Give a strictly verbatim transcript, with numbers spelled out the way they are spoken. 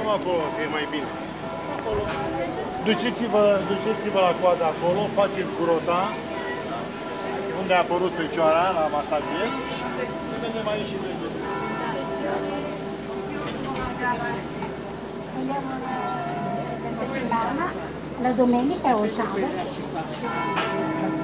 Ducem acolo, că e mai bine. Duceți-vă, duceți-vă la coadă acolo, faceți grota, unde a apărut fecioara, la masabier, și venim aici și venim. La domenica o sabato?